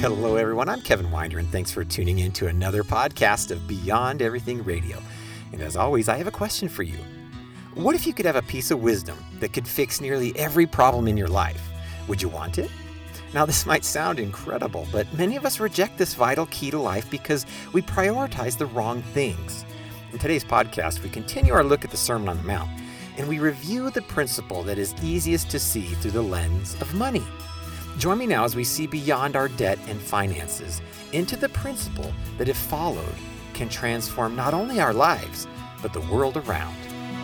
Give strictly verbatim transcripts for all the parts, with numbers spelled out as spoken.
Hello, everyone. I'm Kevin Winder, and thanks for tuning in to another podcast of Beyond Everything Radio. And as always, I have a question for you. What if you could have a piece of wisdom that could fix nearly every problem in your life? Would you want it? Now, this might sound incredible, but many of us reject this vital key to life because we prioritize the wrong things. In today's podcast, we continue our look at the Sermon on the Mount, and we review the principle that is easiest to see through the lens of money. Join me now as we see beyond our debt and finances into the principle that, if followed, can transform not only our lives, but the world around.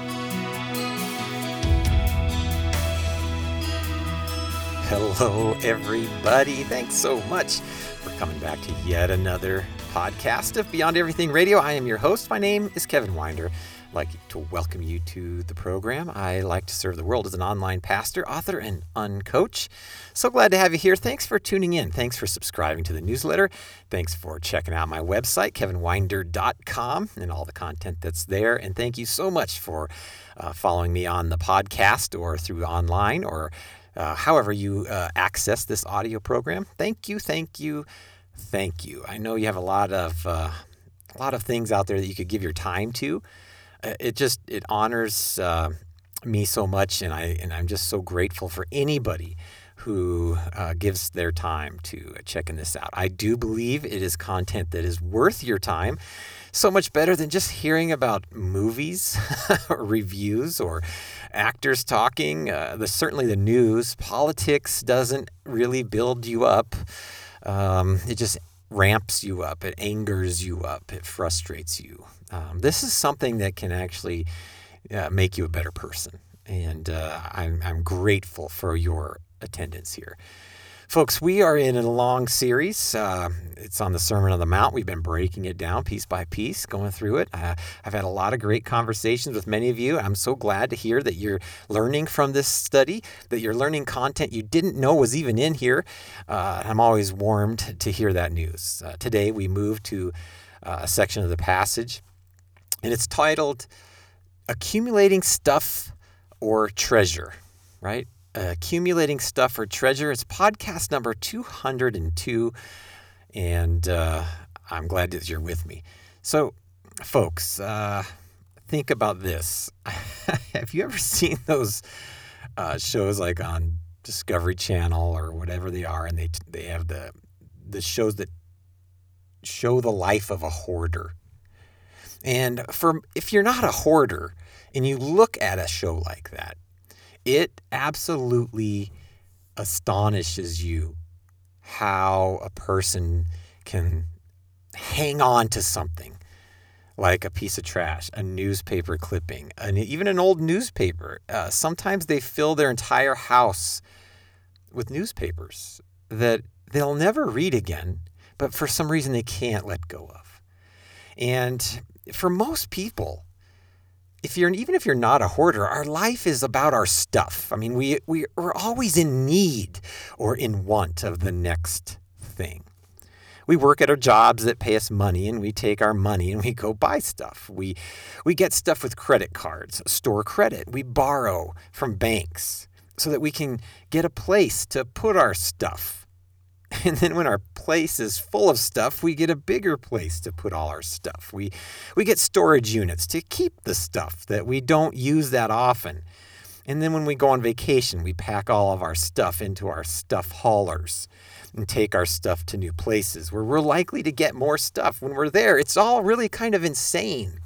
Hello, everybody. Thanks so much for coming back to yet another podcast of Beyond Everything Radio. I am your host. My name is Kevin Winder. I'd like to welcome you to the program. I like to serve the world as an online pastor, author, and uncoach. So glad to have you here. Thanks for tuning in. Thanks for subscribing to the newsletter. Thanks for checking out my website, kevin winder dot com, and all the content that's there. And thank you so much for uh, following me on the podcast or through online or uh, however you uh, access this audio program. Thank you, thank you, thank you. I know you have a lot of uh, a lot of things out there that you could give your time to. It just, it honors uh, me so much, and, I, and I'm just so grateful for anybody who uh, gives their time to checking this out. I do believe it is content that is worth your time, so much better than just hearing about movies, or reviews, or actors talking. Uh, the, certainly the news. Politics doesn't really build you up. Um, it just ramps you up, it angers you up, it frustrates you. Um, this is something that can actually uh, make you a better person, and uh, I'm, I'm grateful for your attendance here. Folks, we are in a long series. Uh, it's on the Sermon on the Mount. We've been breaking it down piece by piece, going through it. Uh, I've had a lot of great conversations with many of you. I'm so glad to hear that you're learning from this study, that you're learning content you didn't know was even in here. Uh, I'm always warmed to hear that news. Uh, today, we move to uh, a section of the passage, and it's titled Accumulating Stuff or Treasure, right? Uh, accumulating Stuff or Treasure. It's podcast number two hundred two, and uh, I'm glad that you're with me. So, folks, uh, think about this. Have you ever seen those uh, shows like on Discovery Channel or whatever they are, and they they have the the shows that show the life of a hoarder? And for if you're not a hoarder and you look at a show like that, it absolutely astonishes you how a person can hang on to something like a piece of trash, a newspaper clipping, and even an old newspaper. Uh, sometimes they fill their entire house with newspapers that they'll never read again, but for some reason they can't let go of. And for most people, If you're even if you're not a hoarder, our life is about our stuff. I mean, we, we we're always in need or in want of the next thing. We work at our jobs that pay us money, and we take our money and we go buy stuff. We we get stuff with credit cards, store credit. We borrow from banks so that we can get a place to put our stuff. And then when our place is full of stuff, we get a bigger place to put all our stuff. We we get storage units to keep the stuff that we don't use that often. And then when we go on vacation, we pack all of our stuff into our stuff haulers and take our stuff to new places where we're likely to get more stuff when we're there. It's all really kind of insane.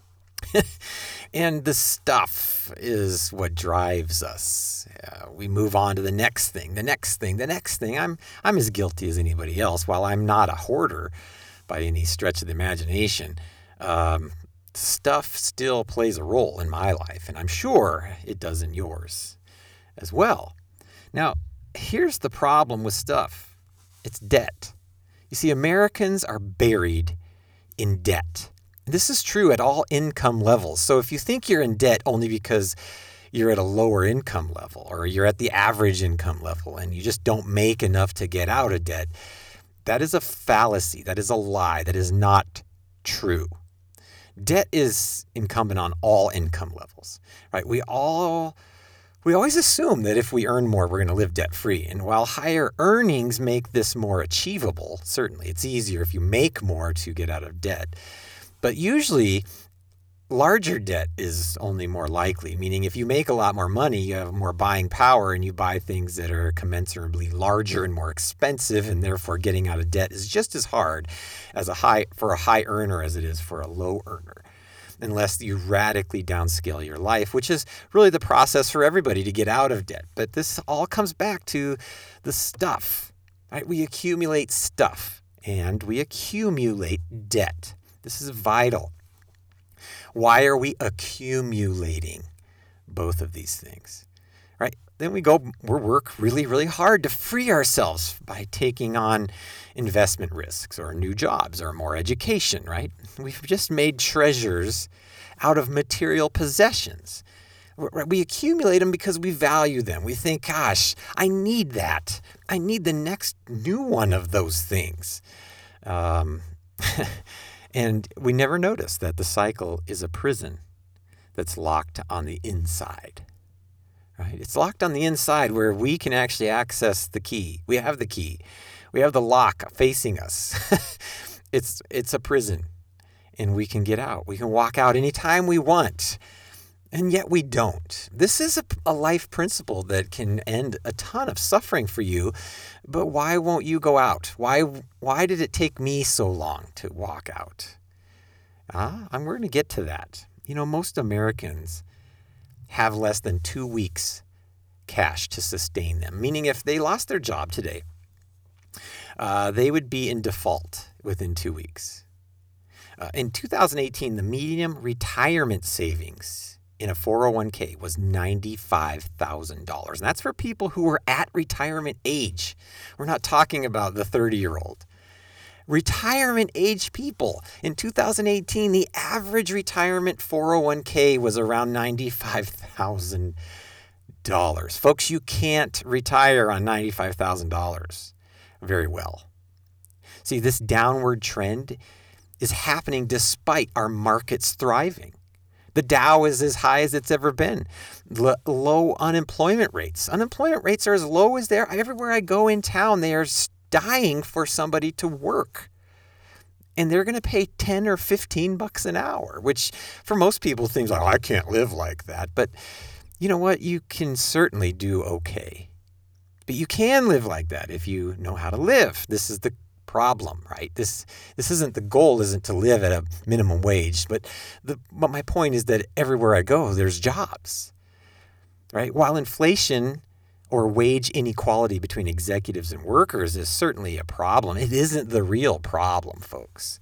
And the stuff is what drives us. Uh, we move on to the next thing, the next thing, the next thing. I'm I'm as guilty as anybody else. While I'm not a hoarder by any stretch of the imagination, um, stuff still plays a role in my life, and I'm sure it does in yours as well. Now, here's the problem with stuff. It's debt. You see, Americans are buried in debt. This is true at all income levels. So if you think you're in debt only because you're at a lower income level or you're at the average income level and you just don't make enough to get out of debt, that is a fallacy. That is a lie. That is not true. Debt is incumbent on all income levels, right? We all We always assume that if we earn more, we're going to live debt-free. And while higher earnings make this more achievable, certainly it's easier if you make more to get out of debt. But usually, larger debt is only more likely, meaning if you make a lot more money, you have more buying power and you buy things that are commensurably larger and more expensive, and therefore getting out of debt is just as hard as a high for a high earner as it is for a low earner, unless you radically downscale your life, which is really the process for everybody to get out of debt. But this all comes back to the stuff, right? We accumulate stuff and we accumulate debt. This is vital. Why are we accumulating both of these things, right? Then we go, we work really, really hard to free ourselves by taking on investment risks or new jobs or more education, right? We've just made treasures out of material possessions. We accumulate them because we value them. We think, gosh, I need that. I need the next new one of those things. Um, and we never notice that the cycle is a prison that's locked on the inside. Right? It's locked on the inside where we can actually access the key. We have the key. We have the lock facing us. it's it's a prison, and we can get out. We can walk out anytime we want, and yet we don't. This is a, a life principle that can end a ton of suffering for you, but why won't you go out? Why why did it take me so long to walk out? Ah, I'm going to get to that. You know, most Americans have less than two weeks cash to sustain them, meaning if they lost their job today, uh, they would be in default within two weeks. Uh, in two thousand eighteen, the median retirement savings in a four oh one k was ninety-five thousand dollars. And that's for people who are at retirement age. We're not talking about the thirty-year-old. Retirement age people. In two thousand eighteen, the average retirement four oh one k was around ninety-five thousand dollars. Folks, you can't retire on ninety-five thousand dollars very well. See, this downward trend is happening despite our markets thriving. The Dow is as high as it's ever been. L- low unemployment rates. Unemployment rates are as low as they're everywhere I go in town. They are dying for somebody to work. And they're going to pay ten or fifteen bucks an hour, which for most people seems like, oh, I can't live like that. But you know what? You can certainly do okay. But you can live like that if you know how to live. This is the problem, right? This this isn't the goal, isn't to live at a minimum wage. But the but my point is that everywhere I go, there's jobs, right? While inflation or wage inequality between executives and workers is certainly a problem, it isn't the real problem, folks.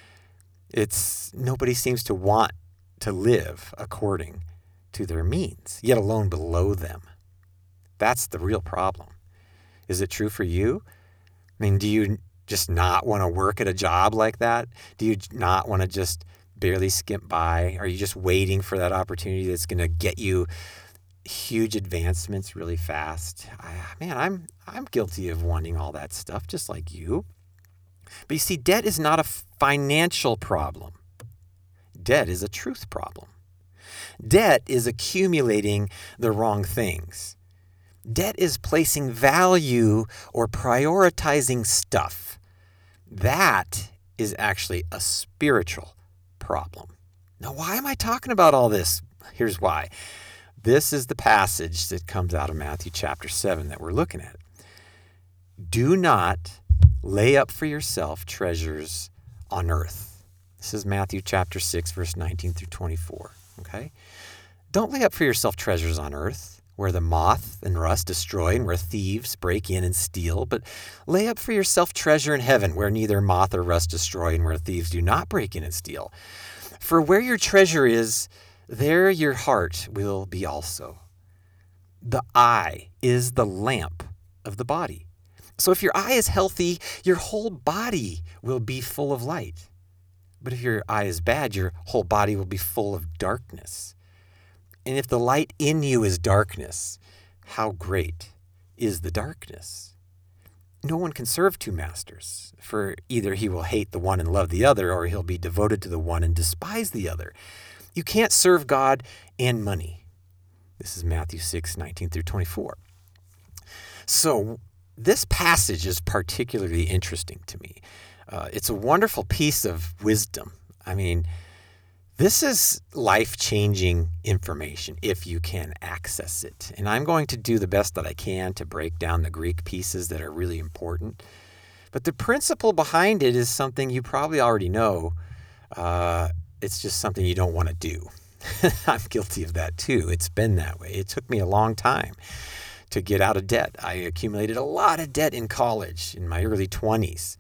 It's nobody seems to want to live according to their means, yet alone below them. That's the real problem. Is it true for you? I mean, do you just not want to work at a job like that? Do you not want to just barely skimp by? Are you just waiting for that opportunity that's going to get you huge advancements really fast? I, man, I'm I'm guilty of wanting all that stuff, just like you. But you see, debt is not a financial problem. Debt is a truth problem. Debt is accumulating the wrong things. Debt is placing value or prioritizing stuff. That is actually a spiritual problem. Now, why am I talking about all this? Here's why. This is the passage that comes out of Matthew chapter seven that we're looking at. Do not lay up for yourself treasures on earth. This is Matthew chapter six, verse nineteen through twenty-four. Okay? Don't lay up for yourself treasures on earth, where the moth and rust destroy and where thieves break in and steal, but lay up for yourself treasure in heaven, where neither moth or rust destroy and where thieves do not break in and steal. For where your treasure is, there your heart will be also. The eye is the lamp of the body. So if your eye is healthy, your whole body will be full of light. But if your eye is bad, your whole body will be full of darkness. And if the light in you is darkness, how great is the darkness? No one can serve two masters, for either he will hate the one and love the other, or he'll be devoted to the one and despise the other. You can't serve God and money. This is Matthew six, nineteen through twenty-four. So this passage is particularly interesting to me. Uh, it's a wonderful piece of wisdom. I mean, this is life-changing information if you can access it. And I'm going to do the best that I can to break down the Greek pieces that are really important. But the principle behind it is something you probably already know. Uh, it's just something you don't want to do. I'm guilty of that too. It's been that way. It took me a long time to get out of debt. I accumulated a lot of debt in college in my early twenties.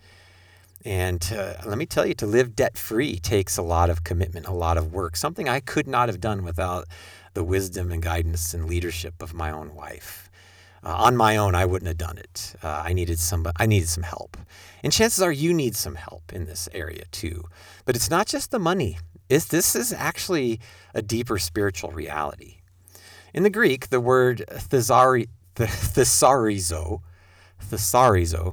And uh, let me tell you, to live debt-free takes a lot of commitment, a lot of work, something I could not have done without the wisdom and guidance and leadership of my own wife. Uh, on my own, I wouldn't have done it. Uh, I needed some, I needed some help. And chances are you need some help in this area too. But it's not just the money. It's, this is actually a deeper spiritual reality. In the Greek, the word thesari, thesarizo, thesarizo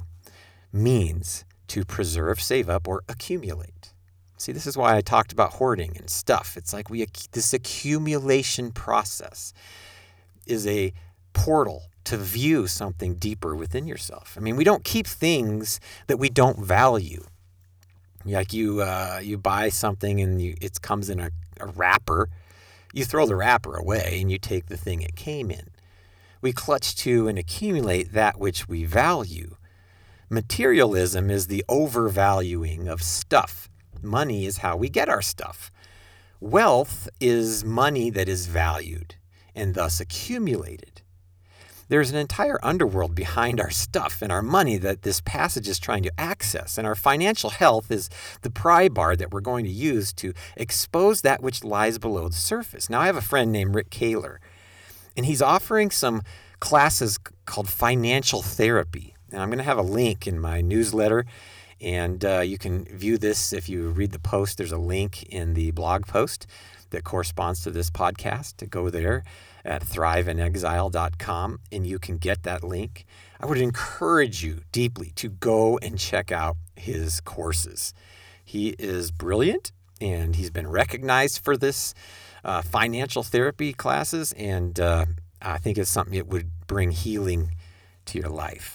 means to preserve, save up, or accumulate. See, this is why I talked about hoarding and stuff. It's like we this accumulation process is a portal to view something deeper within yourself. I mean, we don't keep things that we don't value. Like you uh, you buy something and you, it comes in a, a wrapper. You throw the wrapper away and you take the thing it came in. We clutch to and accumulate that which we value. Materialism is the overvaluing of stuff. Money is how we get our stuff. Wealth is money that is valued and thus accumulated. There's an entire underworld behind our stuff and our money that this passage is trying to access. And our financial health is the pry bar that we're going to use to expose that which lies below the surface. Now, I have a friend named Rick Kaler, and he's offering some classes called financial therapy. And I'm going to have a link in my newsletter, and uh, you can view this if you read the post. There's a link in the blog post that corresponds to this podcast. To go there at thrive in exile dot com, and you can get that link. I would encourage you deeply to go and check out his courses. He is brilliant, and he's been recognized for this uh, financial therapy classes, and uh, I think it's something that would bring healing to your life.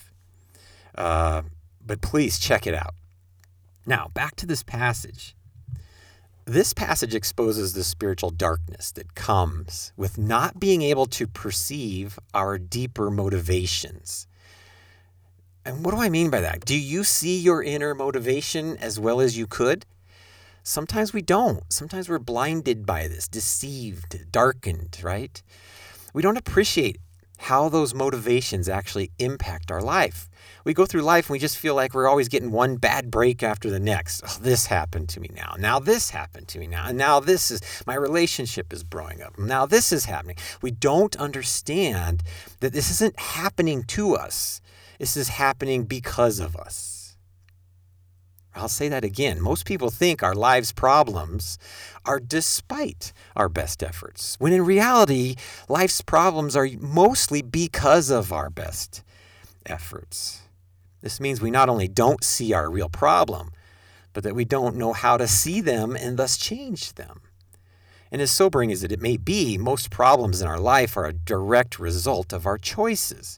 Uh, but please check it out. Now, back to this passage. This passage exposes the spiritual darkness that comes with not being able to perceive our deeper motivations. And what do I mean by that? Do you see your inner motivation as well as you could? Sometimes we don't. Sometimes we're blinded by this, deceived, darkened, right? We don't appreciate how those motivations actually impact our life. We go through life and we just feel like we're always getting one bad break after the next. Oh, this happened to me now. Now this happened to me now. And now this is, my relationship is blowing up. Now this is happening. We don't understand that this isn't happening to us. This is happening because of us. I'll say that again. Most people think our life's problems are despite our best efforts, when in reality, life's problems are mostly because of our best efforts. This means we not only don't see our real problem, but that we don't know how to see them and thus change them. And as sobering as it may be, most problems in our life are a direct result of our choices.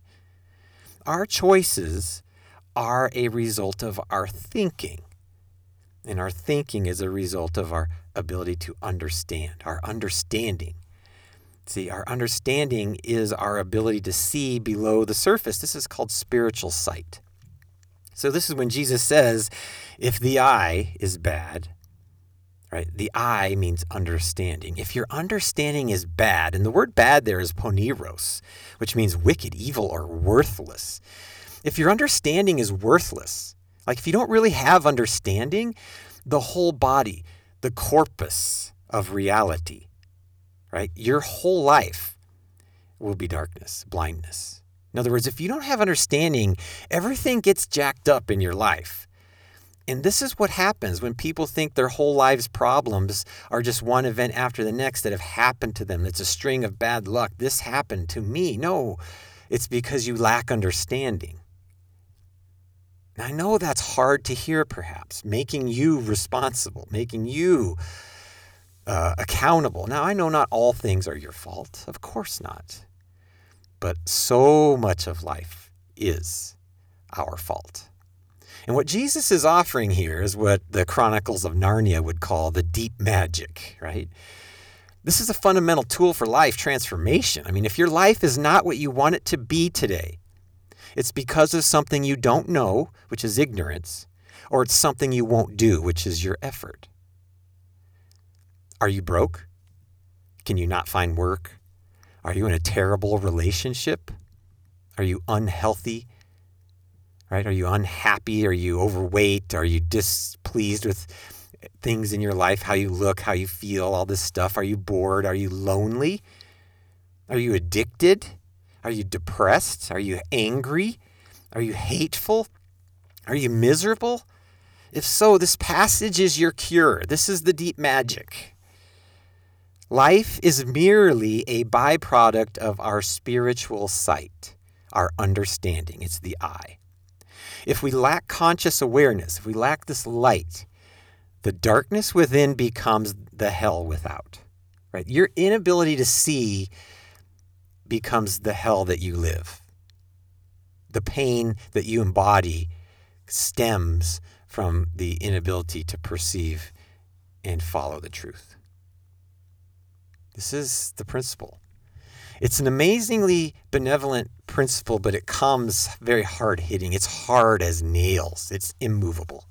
Our choices are a result of our thinking. And our thinking is a result of our ability to understand, our understanding. See, our understanding is our ability to see below the surface. This is called spiritual sight. So this is when Jesus says, if the eye is bad, right? The eye means understanding. If your understanding is bad, and the word bad there is poneros, which means wicked, evil, or worthless. If your understanding is worthless, like if you don't really have understanding, the whole body, the corpus of reality, right? Your whole life will be darkness, blindness. In other words, if you don't have understanding, everything gets jacked up in your life. And this is what happens when people think their whole life's problems are just one event after the next that have happened to them. It's a string of bad luck. This happened to me. No, it's because you lack understanding. Now, I know that's hard to hear, perhaps, making you responsible, making you uh, accountable. Now, I know not all things are your fault. Of course not. But so much of life is our fault. And what Jesus is offering here is what the Chronicles of Narnia would call the deep magic, right? This is a fundamental tool for life transformation. I mean, if your life is not what you want it to be today, it's because of something you don't know, which is ignorance, or it's something you won't do, which is your effort. Are you broke? Can you not find work? Are you in a terrible relationship? Are you unhealthy? Right? Are you unhappy? Are you overweight? Are you displeased with things in your life, how you look, how you feel, all this stuff? Are you bored? Are you lonely? Are you addicted? Are you depressed? Are you angry? Are you hateful? Are you miserable? If so, this passage is your cure. This is the deep magic. Life is merely a byproduct of our spiritual sight, our understanding. It's the eye. If we lack conscious awareness, if we lack this light, the darkness within becomes the hell without. Right? Your inability to see becomes the hell that you live. The pain that you embody stems from the inability to perceive and follow the truth. This is the principle. It's an amazingly benevolent principle, but it comes very hard-hitting. It's hard as nails. It's immovable.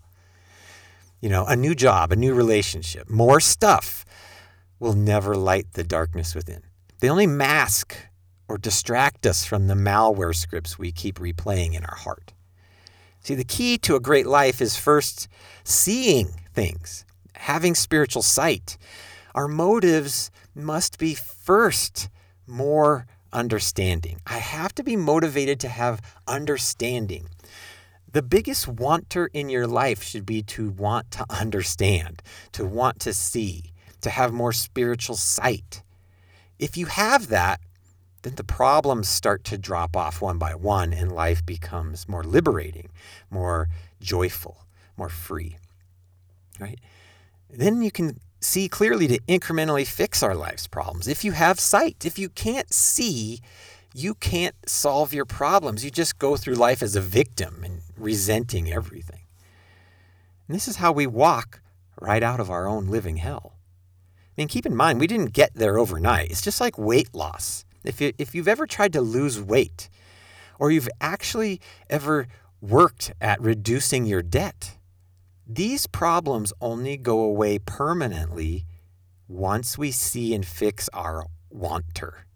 You know, a new job, a new relationship, more stuff will never light the darkness within. They only mask or distract us from the malware scripts we keep replaying in our heart. See, the key to a great life is first seeing things, having spiritual sight. Our motives must be first more understanding. I have to be motivated to have understanding. The biggest wanter in your life should be to want to understand, to want to see, to have more spiritual sight. If you have that, then the problems start to drop off one by one and life becomes more liberating, more joyful, more free, right? Then you can see clearly to incrementally fix our life's problems. If you have sight, if you can't see, you can't solve your problems. You just go through life as a victim and resenting everything. And this is how we walk right out of our own living hell. I mean, keep in mind, we didn't get there overnight. It's just like weight loss. If you, if you've ever tried to lose weight, or you've actually ever worked at reducing your debt, these problems only go away permanently once we see and fix our wanter.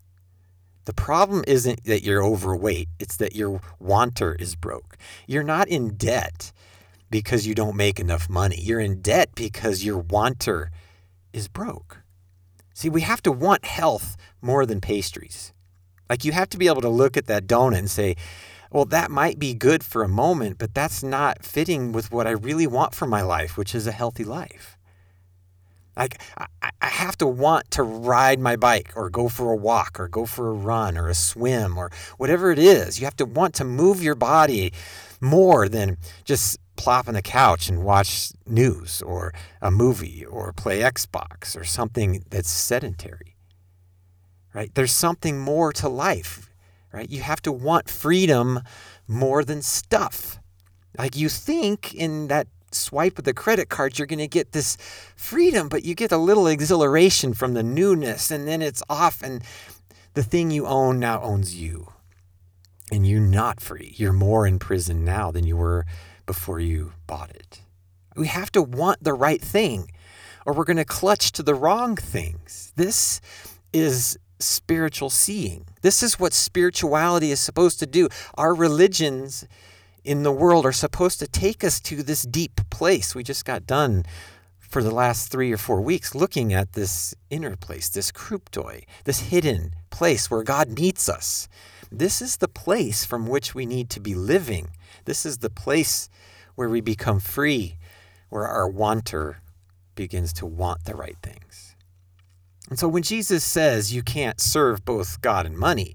The problem isn't that you're overweight, it's that your wanter is broke. You're not in debt because you don't make enough money. You're in debt because your wanter is broke. See, we have to want health more than pastries. Like, you have to be able to look at that donut and say, well, that might be good for a moment, but that's not fitting with what I really want for my life, which is a healthy life. Like, I, I have to want to ride my bike or go for a walk or go for a run or a swim or whatever it is. You have to want to move your body more than just plop on the couch and watch news or a movie or play Xbox or something that's sedentary, right? There's something more to life, right? You have to want freedom more than stuff. Like, you think in that swipe with the credit card, you're going to get this freedom, but you get a little exhilaration from the newness, and then it's off, and the thing you own now owns you. And you're not free. You're more in prison now than you were before you bought it. We have to want the right thing, or we're going to clutch to the wrong things. This is spiritual seeing. This is what spirituality is supposed to do. Our religions in the world are supposed to take us to this deep place. We just got done for the last three or four weeks looking at this inner place, this kryptoi, this hidden place where God meets us. This is the place from which we need to be living. This is the place where we become free, where our wanter begins to want the right things. And so when Jesus says you can't serve both God and money,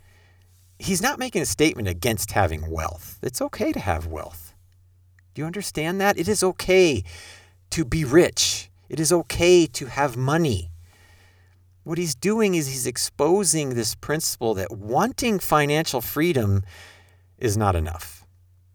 he's not making a statement against having wealth. It's okay to have wealth. Do you understand that? It is okay to be rich. It is okay to have money. What he's doing is he's exposing this principle that wanting financial freedom is not enough.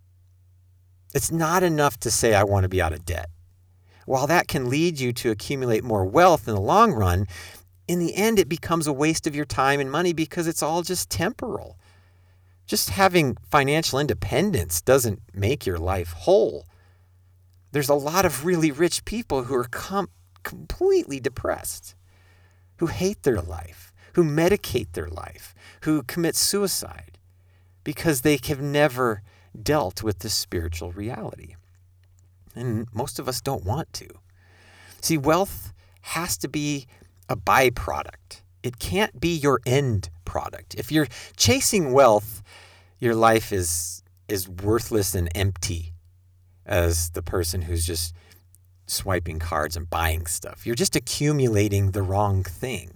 It's not enough to say, I want to be out of debt. While that can lead you to accumulate more wealth in the long run, in the end, it becomes a waste of your time and money because it's all just temporal. Just having financial independence doesn't make your life whole. There's a lot of really rich people who are com- completely depressed, who hate their life, who medicate their life, who commit suicide because they have never dealt with this spiritual reality. And most of us don't want to. See, wealth has to be a byproduct. It can't be your end product. If you're chasing wealth, your life is is worthless and empty as the person who's just swiping cards and buying stuff. You're just accumulating the wrong thing.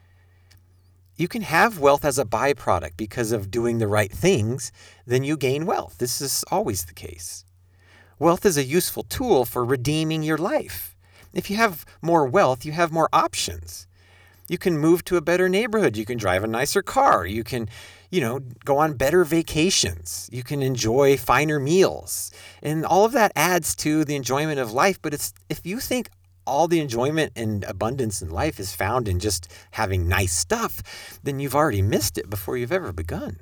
You can have wealth as a byproduct because of doing the right things, then you gain wealth. This is always the case. Wealth is a useful tool for redeeming your life. If you have more wealth, you have more options. You can move to a better neighborhood. You can drive a nicer car. You can, you know, go on better vacations. You can enjoy finer meals. And all of that adds to the enjoyment of life. But it's if you think all the enjoyment and abundance in life is found in just having nice stuff, then you've already missed it before you've ever begun.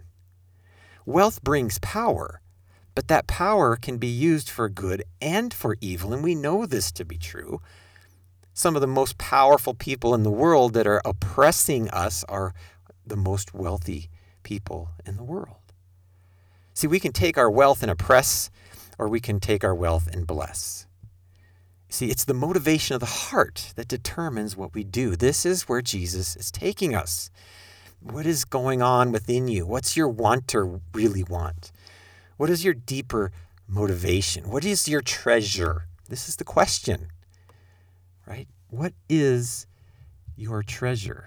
Wealth brings power, but that power can be used for good and for evil, and we know this to be true. Some of the most powerful people in the world that are oppressing us are the most wealthy people in the world. See, we can take our wealth and oppress, or we can take our wealth and bless. See, it's the motivation of the heart that determines what we do. This is where Jesus is taking us. What is going on within you? What's your wanter really want? What is your deeper motivation? What is your treasure? This is the question, right? What is your treasure?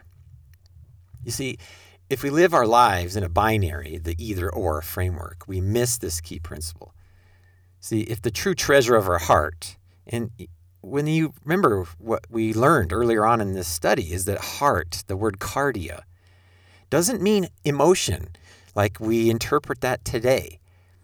You see, if we live our lives in a binary, the either-or framework, we miss this key principle. See, if the true treasure of our heart, and when you remember what we learned earlier on in this study, is that heart, the word cardia, doesn't mean emotion like we interpret that today.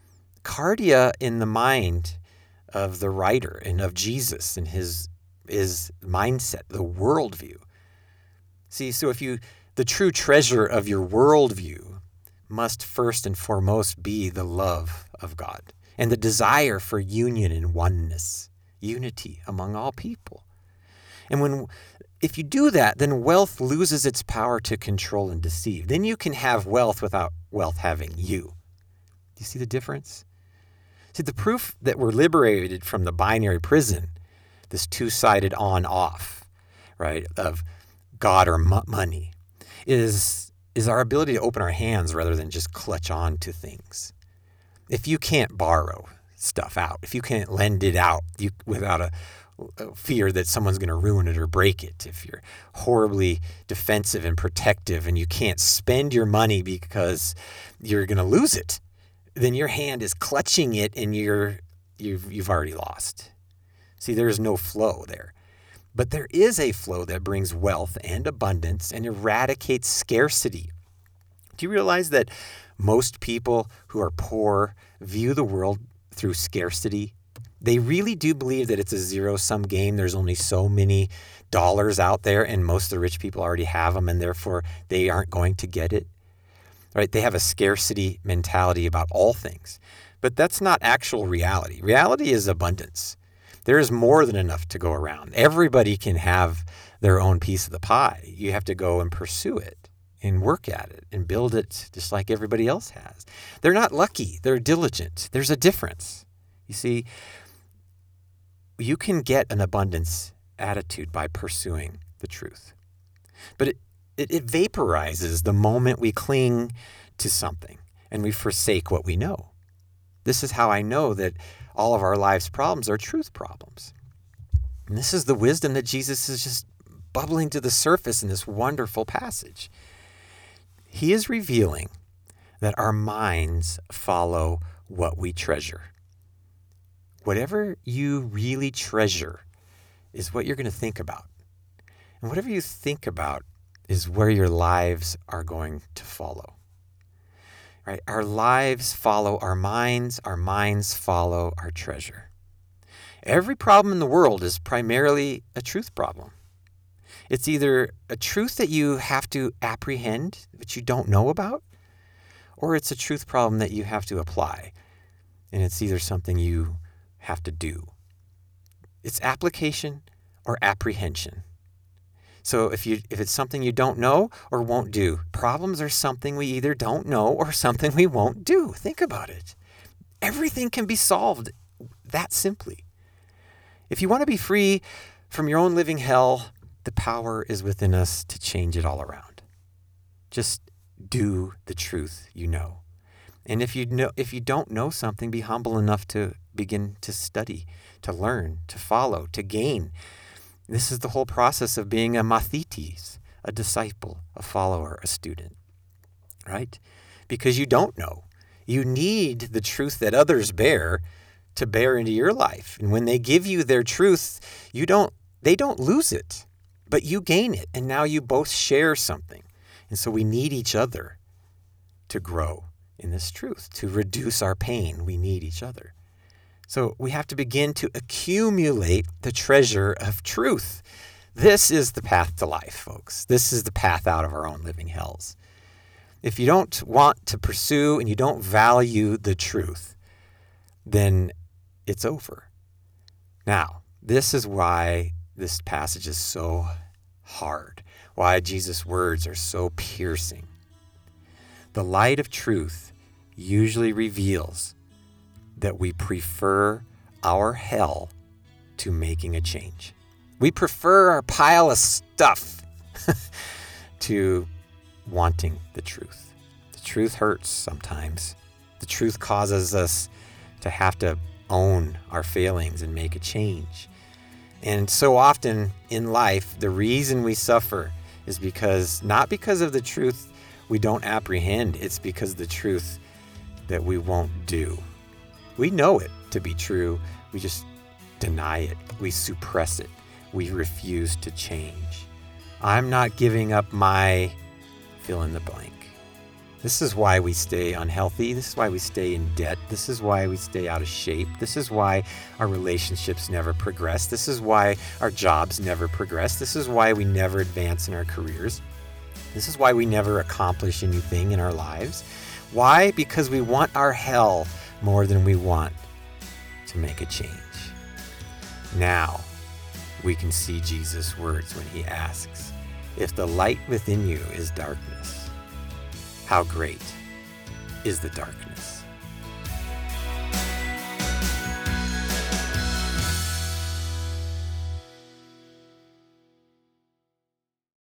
Cardia in the mind of the writer and of Jesus and his is mindset, the worldview. See, so if you, the true treasure of your worldview must first and foremost be the love of God and the desire for union and oneness, unity among all people. And when, if you do that, then wealth loses its power to control and deceive. Then you can have wealth without wealth having you. Do you see the difference? See, the proof that we're liberated from the binary prison, this two-sided on-off, right, of God or m- money, is, is our ability to open our hands rather than just clutch on to things. If you can't borrow stuff out, if you can't lend it out you, without a, a fear that someone's going to ruin it or break it, if you're horribly defensive and protective and you can't spend your money because you're going to lose it, then your hand is clutching it and you're, you've, you've already lost. See, there's no flow there. But there is a flow that brings wealth and abundance and eradicates scarcity. Do you realize that most people who are poor view the world through scarcity? They really do believe that it's a zero-sum game. There's only so many dollars out there, and most of the rich people already have them, and therefore they aren't going to get it. Right? They have a scarcity mentality about all things. But that's not actual reality. Reality is abundance. There is more than enough to go around. Everybody can have their own piece of the pie. You have to go and pursue it and work at it and build it just like everybody else has. They're not lucky. They're diligent. There's a difference. You see, you can get an abundance attitude by pursuing the truth. But it, it, it vaporizes the moment we cling to something and we forsake what we know. This is how I know that all of our life's problems are truth problems. And this is the wisdom that Jesus is just bubbling to the surface in this wonderful passage. He is revealing that our minds follow what we treasure. Whatever you really treasure is what you're going to think about. And whatever you think about is where your lives are going to follow. Right? Our lives follow our minds, our minds follow our treasure. Every problem in the world is primarily a truth problem. It's either a truth that you have to apprehend, which you don't know about, or it's a truth problem that you have to apply. And it's either something you have to do. It's application or apprehension. So if you if it's something you don't know or won't do, problems are something we either don't know or something we won't do. Think about it. Everything can be solved that simply. If you want to be free from your own living hell, the power is within us to change it all around. Just do the truth you know. And if you know if you don't know something, be humble enough to begin to study, to learn, to follow, to gain. This is the whole process of being a mathetes, a disciple, a follower, a student, right? Because you don't know. You need the truth that others bear to bear into your life. And when they give you their truth, you don't, they don't lose it, but you gain it. And now you both share something. And so we need each other to grow in this truth, to reduce our pain. We need each other. So we have to begin to accumulate the treasure of truth. This is the path to life, folks. This is the path out of our own living hells. If you don't want to pursue and you don't value the truth, then it's over. Now, this is why this passage is so hard, why Jesus' words are so piercing. The light of truth usually reveals that we prefer our hell to making a change. We prefer our pile of stuff to wanting the truth. The truth hurts sometimes. The truth causes us to have to own our failings and make a change. And so often in life, the reason we suffer is because, not because of the truth we don't apprehend, it's because of the truth that we won't do. We know it to be true. We just deny it. We suppress it. We refuse to change. I'm not giving up my fill in the blank. This is why we stay unhealthy. This is why we stay in debt. This is why we stay out of shape. This is why our relationships never progress. This is why our jobs never progress. This is why we never advance in our careers. This is why we never accomplish anything in our lives. Why? Because we want our hell more than we want to make a change. Now, we can see Jesus' words when he asks, if the light within you is darkness, how great is the darkness?